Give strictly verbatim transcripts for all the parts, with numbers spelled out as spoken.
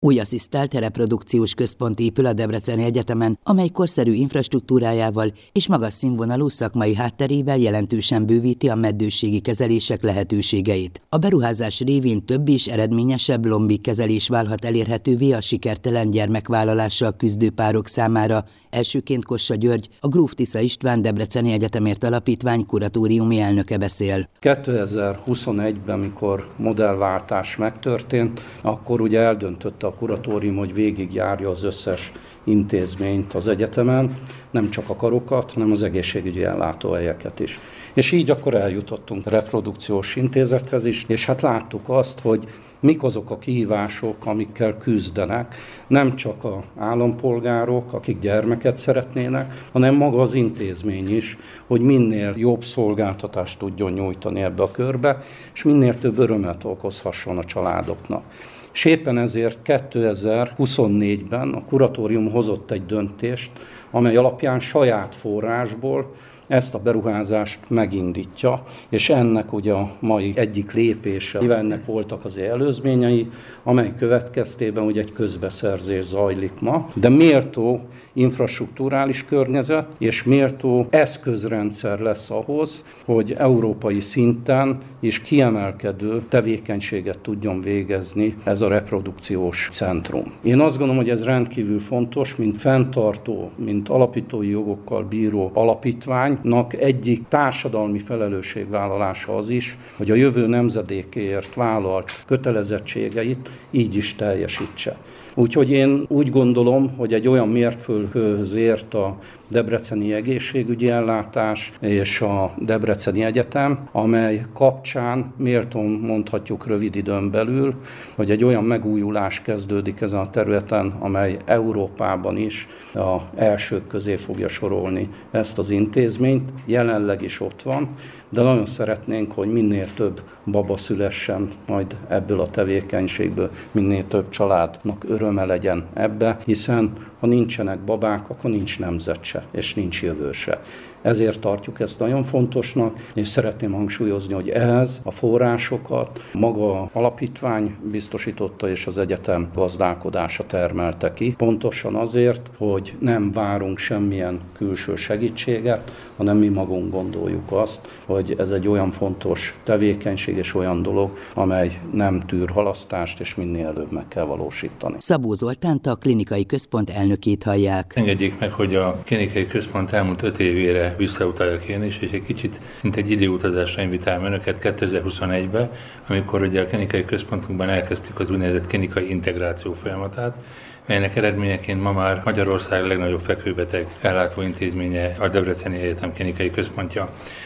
Új asszisztált reprodukciós központ épül a Debreceni Egyetemen, amely korszerű infrastruktúrájával és magas színvonalú szakmai hátterével jelentősen bővíti a meddőségi kezelések lehetőségeit. A beruházás révén több és eredményesebb lombik kezelés válhat elérhetővé a sikertelen gyermekvállalással küzdő párok számára. Elsőként Kossa György, a Gróf Tisza István Debreceni Egyetemért Alapítvány kuratóriumi elnöke beszél. kétezer-huszonegyben, mikor modellváltás megtörtént, akkor ugye eldöntötte a kuratórium, hogy végigjárja az összes intézményt az egyetemen, nem csak a karokat, hanem az egészségügyi ellátóhelyeket is. És így akkor eljutottunk a reprodukciós intézethez is, és hát láttuk azt, hogy mik azok a kihívások, amikkel küzdenek, nem csak az állampolgárok, akik gyermeket szeretnének, hanem maga az intézmény is, hogy minél jobb szolgáltatást tudjon nyújtani ebbe a körbe, és minél több örömet okozhasson a családoknak. És éppen ezért kétezer-huszonnégyben a kuratórium hozott egy döntést, amely alapján saját forrásból ezt a beruházást megindítja, és ennek ugye a mai egyik lépése, mivel ennek voltak az előzményei, amely következtében ugye egy közbeszerzés zajlik ma, de méltó infrastrukturális környezet és méltó eszközrendszer lesz ahhoz, hogy európai szinten is kiemelkedő tevékenységet tudjon végezni ez a reprodukciós centrum. Én azt gondolom, hogy ez rendkívül fontos, mint fenntartó, mint alapítói jogokkal bíró alapítványnak egyik társadalmi felelősségvállalása az is, hogy a jövő nemzedékéért vállalt kötelezettségeit így is teljesítse. Úgyhogy én úgy gondolom, hogy egy olyan mérföldkőhöz ért a debreceni egészségügyi ellátás és a Debreceni Egyetem, amely kapcsán méltón mondhatjuk rövid időn belül, hogy egy olyan megújulás kezdődik ezen a területen, amely Európában is az elsők közé fogja sorolni ezt az intézményt. Jelenleg is ott van, de nagyon szeretnénk, hogy minél több baba szülessen majd ebből a tevékenységből, minél több családnak öröme legyen ebbe, hiszen ha nincsenek babák, akkor nincs nemzet se, és nincs jövő se. Ezért tartjuk ezt nagyon fontosnak, és szeretném hangsúlyozni, hogy ehhez a forrásokat maga alapítvány biztosította, és az egyetem gazdálkodása termelte ki. Pontosan azért, hogy nem várunk semmilyen külső segítséget, hanem mi magunk gondoljuk azt, hogy ez egy olyan fontos tevékenység és olyan dolog, amely nem tűr halasztást, és minél előbb meg kell valósítani. Szabó Zoltánt, a klinikai központ elnökét hallják. Engedjék meg, hogy a klinikai központ elmúlt öt évére visszautaljak én is, és egy kicsit, mint egy időutazásra invitálom önöket kétezer-huszonegybe, amikor ugye a klinikai központunkban elkezdtük az úgynevezett klinikai integráció folyamatát, melynek eredményeként ma már Magyarország legnagyobb fekvőbeteg ellátóintézménye a Debreceni Egyetem klinikai központja.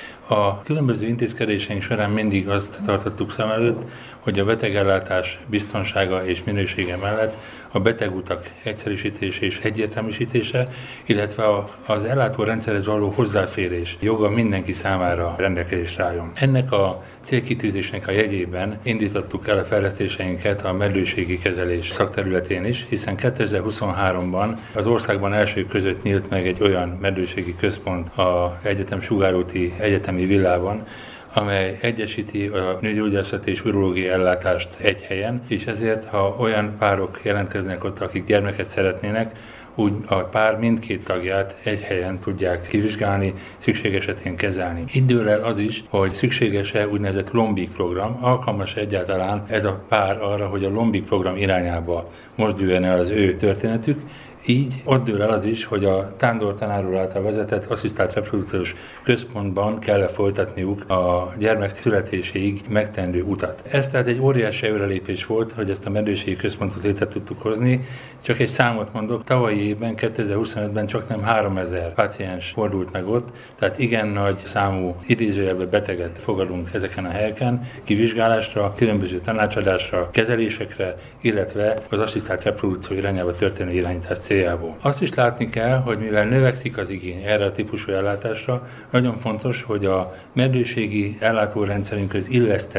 A különböző intézkedéseink során mindig azt tartottuk szem előtt, hogy a betegellátás biztonsága és minősége mellett a betegutak egyszerűsítése és egyértelműsítése, illetve az ellátórendszerhez való hozzáférés joga mindenki számára rendelkezésre álljon. Ennek a célkitűzésnek a jegyében indítottuk el a fejlesztéseinket a meddőségi kezelés szakterületén is, hiszen kétezer-huszonháromban az országban elsők között nyílt meg egy olyan meddőségi központ az egyetem sugárúti egyetemi villában, amely egyesíti a nőgyógyászati és urológiai ellátást egy helyen, és ezért, ha olyan párok jelentkeznek ott, akik gyermeket szeretnének, úgy a pár mindkét tagját egy helyen tudják kivizsgálni, szükség esetén kezelni. Így dől el az is, hogy szükséges-e úgynevezett lombik program, alkalmas egyáltalán ez a pár arra, hogy a lombik program irányába mozduljon el az ő történetük. Így ott dől el az is, hogy a Tándor tanár úr által vezetett asszisztált reprodukciós központban kell folytatniuk a gyermek születéséig megtendő utat. Ez tehát egy óriási előrelépés volt, hogy ezt a meddőségi központot létre tudtuk hozni. Csak egy számot mondok, tavalyi évben, kétezer-huszonötben csak nem háromezer páciens fordult meg ott, tehát igen nagy számú idézőjelben beteget fogadunk ezeken a helyeken, kivizsgálásra, különböző tanácsadásra, kezelésekre, illetve az asszisztált reprodukció irányába történő irányítás céljából. Azt is látni kell, hogy mivel növekszik az igény erre a típusú ellátásra, nagyon fontos, hogy a meddőségi ellátórendszerünkhöz illesztett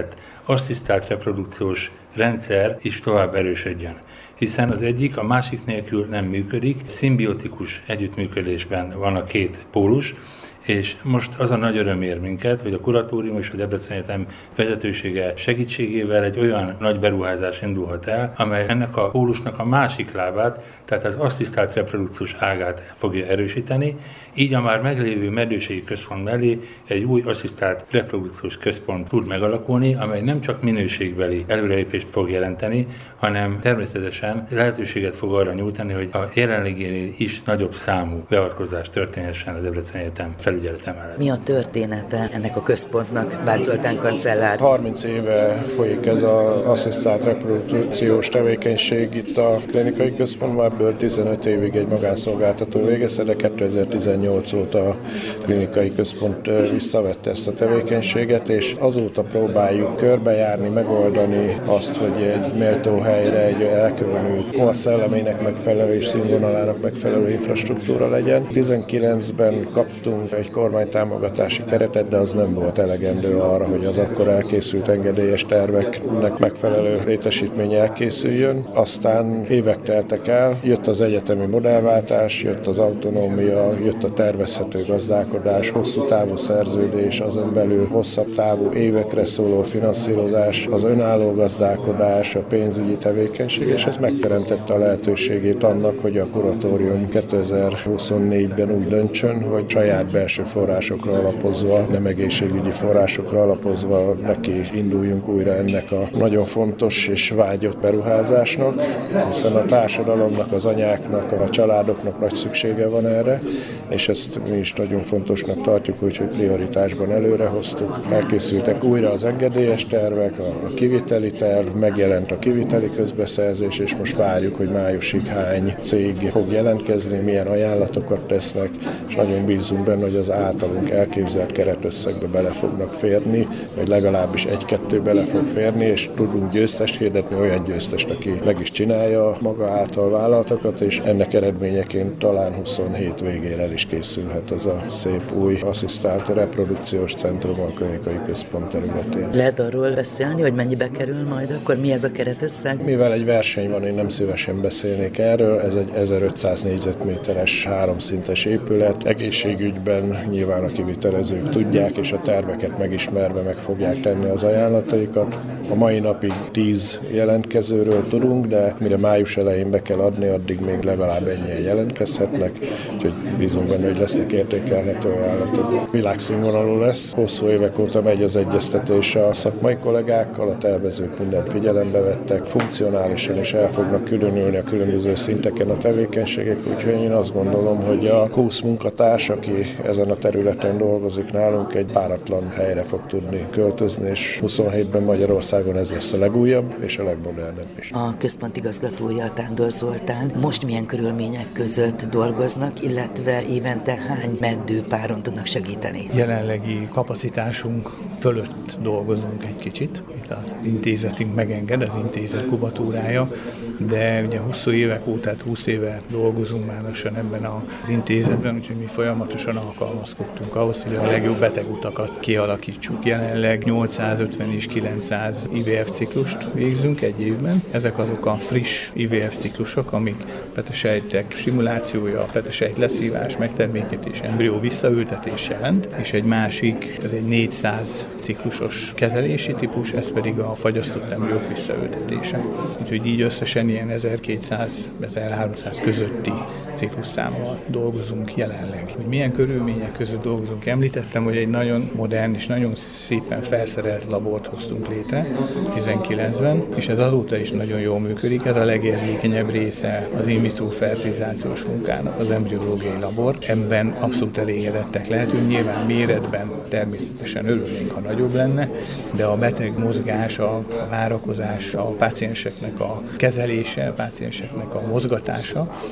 asszisztált reprodukciós rendszer is tovább erősödjön. Hiszen az egyik a másik nélkül nem működik, szimbiotikus együttműködésben van a két pólus, és most az a nagy öröm ér minket, hogy a kuratórium és a Debreceni Egyetem vezetősége segítségével egy olyan nagy beruházás indulhat el, amely ennek a pólusnak a másik lábát, tehát az asszisztált reprodukciós ágát fogja erősíteni, így a már meglévő meddőségi központ mellé egy új asszisztált reprodukciós központ tud megalakulni, amely nem csak minőségbeli előrelépést fog jelenteni, hanem természetesen lehetőséget fog arra nyújtani, hogy a jelenlegénél is nagyobb számú beavatkozás történhessen a Debreceni Egyetem felügyelete mellett. Mi a története ennek a központnak, Bács Zoltán kancellár? harminc éve folyik ez az asszisztált reprodukciós tevékenység itt a klinikai központban, ebből tizenöt évig egy magánszolgáltató végezte, de kétezer-tizennyolc óta a klinikai központ visszavette ezt a tevékenységet, és azóta próbáljuk körbejárni, megoldani azt, hogy egy méltó helyre, egy elkülönült korszellemének megfelelő és színvonalának megfelelő infrastruktúra legyen. tizenkilencben kaptunk egy kormánytámogatási keretet, de az nem volt elegendő arra, hogy az akkor elkészült engedélyes terveknek megfelelő létesítmény elkészüljön. Aztán évek teltek el, jött az egyetemi modellváltás, jött az autonómia, jött a tervezhető gazdálkodás, hosszú távú szerződés, azon belül hosszabb távú évekre szóló finanszírozás, az önálló gazdálkodás, a pénzügyi tevékenység, és ez megteremtette a lehetőségét annak, hogy a kuratórium kétezer-huszonnégyben úgy döntsön, hogy saját belső forrásokra alapozva, nem egészségügyi forrásokra alapozva neki induljunk újra ennek a nagyon fontos és vágyott beruházásnak, hiszen a társadalomnak, az anyáknak, a családoknak nagy szüksége van erre, és ezt mi is nagyon fontosnak tartjuk, úgyhogy prioritásban előrehoztuk. Elkészültek újra az engedélyes tervek, a kiviteli terv, megjelent a kiviteli közbeszerzés, és most várjuk, hogy májusig hány cég fog jelentkezni, milyen ajánlatokat tesznek, és nagyon bízunk benne, hogy az általunk elképzelt keretösszegbe bele fognak férni, vagy legalábbis egy-kettő bele fog férni, és tudunk győztest hirdetni, olyan győztest, aki meg is csinálja maga által vállalatokat, és ennek eredményeként talán huszonhét végére el is készülhet ez a szép új asszisztált reprodukciós centrum a klinikai központ területén. Lehet arról beszélni, hogy mennyibe kerül majd, akkor mi ez a keretösszeg? Mivel egy verseny van, én nem szívesen beszélnék erről, ez egy ezerötszáz négyzetméteres háromszintes épület, egészségügyben nyilván a kivitelezők tudják, és a terveket megismerve meg fogják tenni az ajánlataikat. A mai napig tíz jelentkezőről tudunk, de mire május elején be kell adni, addig még legalább ennyien jelentkezhetnek, úgyhogy bízunk benne, hogy lesznek értékelhető ajánlatok. Világszínvonalú lesz, hosszú évek óta megy az egyeztetés a szakmai kollégákkal, a tervezők mindent figyelembe vettek, funkcionálisan is el fognak különülni a különböző szinteken a tevékenységek, úgyhogy én azt gondolom, hogy a húsz munkatárs, aki ezen a területen dolgozik nálunk, egy páratlan helyre fog tudni költözni, és huszonhétben Magyarországon ez lesz a legújabb és a legmodernebb is. A központ igazgatója, Tándor Zoltán, most milyen körülmények között dolgoznak, illetve évente hány meddőpáron tudnak segíteni? Jelenlegi kapacitásunk fölött dolgozunk egy kicsit. Itt az intézetünk megenged, az intézet kubatúrája, de ugye hosszú évek óta, tehát húsz éve dolgozunk már lassan ebben az intézetben, úgyhogy mi folyamatosan alkalmazkodtunk ahhoz, hogy a legjobb betegutakat kialakítsuk. Jelenleg nyolcszázötven és kilencszáz i vé ef ciklust végzünk egy évben. Ezek azok a friss i vé ef ciklusok, amik petesejtek stimulációja, petesejt leszívás, megtermékenyítés, embrió visszaültetés jelent, és egy másik, ez egy négyszáz ciklusos kezelési típus, ez pedig a fagyasztott embriók visszaültetése. Úgyhogy így összesen ilyen ezerkétszáz-ezerháromszáz közötti ciklusszámmal dolgozunk jelenleg. Hogy milyen körülmények között dolgozunk, említettem, hogy egy nagyon modern és nagyon szépen felszerelt labort hoztunk létre tizenkilencben, és ez azóta is nagyon jól működik. Ez a legérzékenyebb része az in vitro fertilizációs munkának, az embriológiai labor. Ebben abszolút elégedettek lehetünk. Nyilván méretben természetesen örülnénk, ha nagyobb lenne, de a beteg mozgás, a várakozás, a pácienseknek a kezelése, a pácienseknek a mozgatása,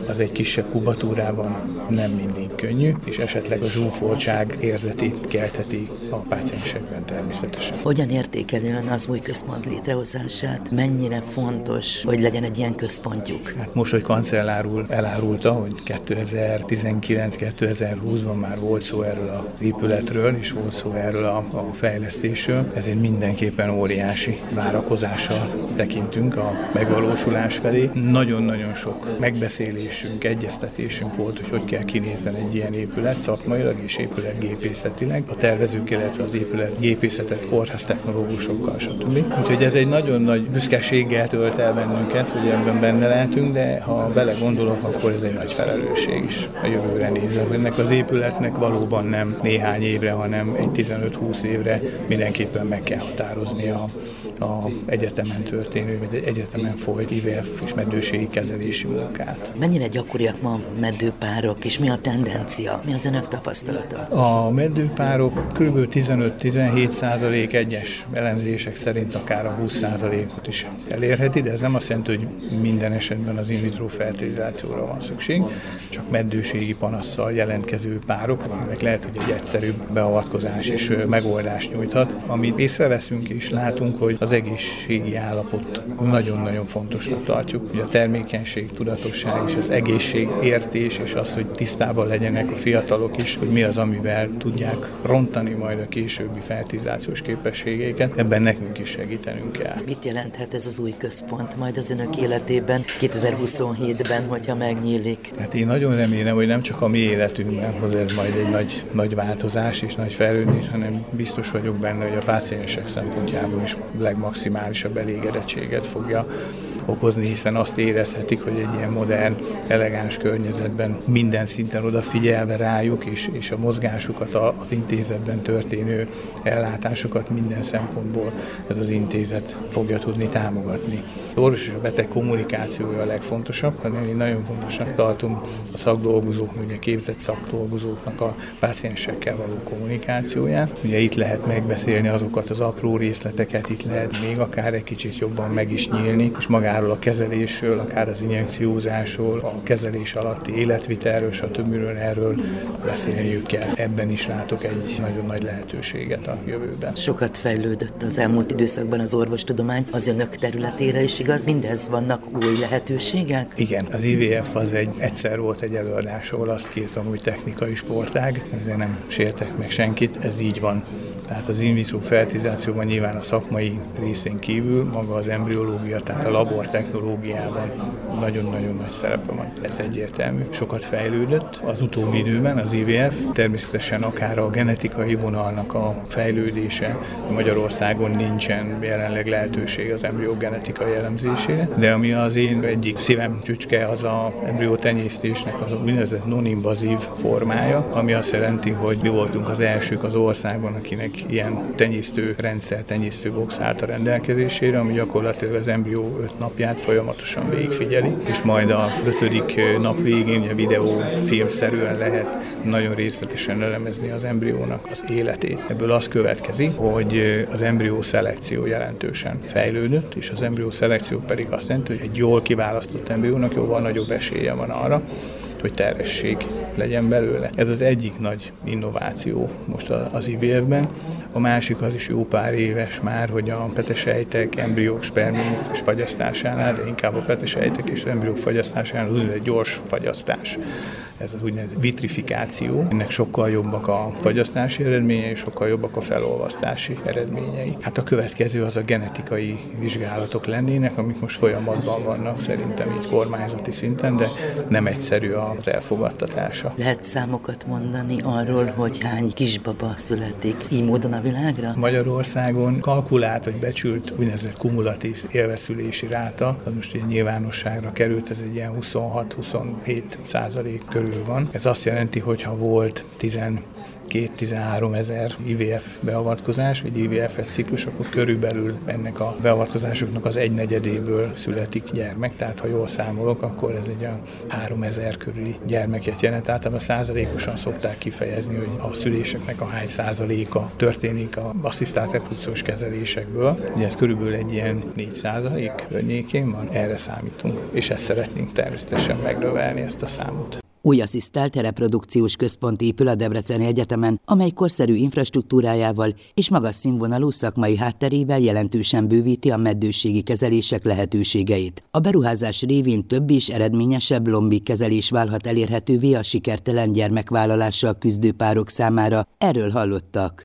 az egy kisebb kubatúrában nem mindig könnyű, és esetleg a zsúfoltság érzetét keltheti a páciensekben természetesen. Hogyan értékeli ön az új központ létrehozását? Mennyire fontos, hogy legyen egy ilyen központjuk? Hát most, hogy kancellár úr elárulta, hogy kétezer-tizenkilenc kétezer-húszban már volt szó erről az épületről, és volt szó erről a, a fejlesztésről, ezért mindenképpen óriási várakozással tekintünk a megvalósulás felé. Nagyon-nagyon sok megbeszélésünk, egyeztetésünk volt, hogy hogy kell kinézzen egy ilyen épület szakmailag és épületgépészetileg. A tervezők, illetve az épületgépészetet kórháztechnológusokkal, stb. Úgyhogy ez egy nagyon nagy büszkeséggel tölt el bennünket, hogy ebben benne lehetünk, de ha belegondolok, akkor ez egy nagy felelősség is a jövőre nézve. Ennek az épületnek valóban nem néhány évre, hanem egy tizenöt-húsz évre mindenképpen meg kell határozni a, a egyetemen történő, vagy egy egyetemen folyt I V F és meddőségi kezelési munkát. Mennyire gyakoriak ma meddőpárok, és mi a tendencia? Mi az önök tapasztalata? A meddőpárok kb. tizenöt-tizenhét százalék, egyes elemzések szerint akár a húsz százalékot is elérheti, de ez nem azt jelenti, hogy minden esetben az in vitro fertilizációra van szükség, csak meddőségi panasszal jelentkező párok, aminek lehet, hogy egy egyszerűbb beavatkozás és megoldást nyújthat. Amit észreveszünk és látunk, hogy az egészségi állapot nagyon-nagyon fontosnak tartjuk. Ugye a termékenység, tudatosság és az egészségértés, és az, hogy tisztában legyenek a fiatalok is, hogy mi az, amivel tudják rontani majd a későbbi fertilizációs képességeiket, ebben nekünk is segítenünk kell. Mit jelenthet ez az új központ majd az önök életében kétezer-huszonhétben, hogyha megnyílik? Hát én nagyon remélem, hogy nem csak a mi életünkben hoz ez majd egy nagy, nagy változás és nagy fejlődés, hanem biztos vagyok benne, hogy a páciensek szempontjából is legmaximálisabb elégedettséget fogja okozni, hiszen azt érezhetik, hogy egy ilyen modern, elegáns környezetben minden szinten odafigyelve rájuk, és, és a mozgásukat, az intézetben történő ellátásokat minden szempontból ez az intézet fogja tudni támogatni. Az orvos és a beteg kommunikációja a legfontosabb, hanem én nagyon fontosnak tartom a szakdolgozók, ugye képzett szakdolgozóknak a páciensekkel való kommunikációját. Ugye itt lehet megbeszélni azokat az apró részleteket, itt lehet még akár egy kicsit jobban meg is nyílni, és magáról a kezelésről, akár az injekciózásról, a kezelés alatti életvitelről, stb. Erről beszélniük kell. Ebben is látok egy nagyon nagy lehetőséget a jövőben. Sokat fejlődött az elmúlt időszakban az orvostudomány, az önök területére is igaz, mindez vannak új lehetőségek? Igen, az I V F az egy, egyszer volt egy előadás, ahol azt kértem, hogy technikai sportág, ezzel nem sértek meg senkit, ez így van. Tehát az in vitro fertilizációban nyilván a szakmai részén kívül maga az embriológia, tehát a labortechnológiában nagyon-nagyon nagy szerepe van. Ez egyértelmű. Sokat fejlődött az utóbbi időben az I V F, természetesen akár a genetikai vonalnak a fejlődése. Magyarországon nincsen jelenleg lehetőség az embrió genetikai elemzésére, de ami az én egyik szívem csücske, az az embriótenyésztésnek az a úgynevezett non-invazív formája, ami azt jelenti, hogy mi voltunk az elsők az országban, akinek ilyen tenyésztő rendszer, tenyésztő box állt a rendelkezésére, ami gyakorlatilag az embrió öt napját folyamatosan végigfigyeli, és majd az ötödik nap végén a videó filmszerűen lehet nagyon részletesen elemezni az embriónak az életét. Ebből az következik, hogy az embrió szelekció jelentősen fejlődött, és az embrió szelekció pedig azt jelenti, hogy egy jól kiválasztott embriónak jóval nagyobb esélye van arra, hogy terhesség legyen belőle. Ez az egyik nagy innováció most az I V F-ben. A másik az is jó pár éves már, hogy a petesejtek, embriók, spermiumok és fagyasztásánál, de inkább a petesejtek és embriók fagyasztásánál az úgynevezett gyors fagyasztás. Ez az úgynevezett vitrifikáció. Ennek sokkal jobbak a fagyasztási eredményei, sokkal jobbak a felolvasztási eredményei. Hát a következő az a genetikai vizsgálatok lennének, amik most folyamatban vannak szerintem így kormányzati szinten, de nem egyszerű az elfogadtatása. Lehet számokat mondani arról, hogy hány kisbaba születik így módon a világra? Magyarországon kalkulált vagy becsült úgynevezett kumulatív élveszülési ráta, az most ugye nyilvánosságra került, ez egy ilyen huszonhat-huszonhét százalék körül van. Ez azt jelenti, hogy ha volt tizen tizenkét-tizenhárom ezer I V F beavatkozás, vagy I V F-es ciklus, akkor körülbelül ennek a beavatkozásoknak az egynegyedéből születik gyermek, tehát ha jól számolok, akkor ez egy a háromezer körüli gyermeket jelent. Általában százalékosan szokták kifejezni, hogy a szüléseknek a hány százaléka történik az asszisztált reprodukciós kezelésekből. Ugye ez körülbelül egy ilyen négy százalék környékén van, erre számítunk, és ezt szeretnénk természetesen megnövelni, ezt a számot. Új asszisztált reprodukciós központ épül a Debreceni Egyetemen, amely korszerű infrastruktúrájával és magas színvonalú szakmai hátterével jelentősen bővíti a meddőségi kezelések lehetőségeit. A beruházás révén több és eredményesebb lombik kezelés válhat elérhetővé a sikertelen gyermekvállalással küzdő párok számára. Erről hallottak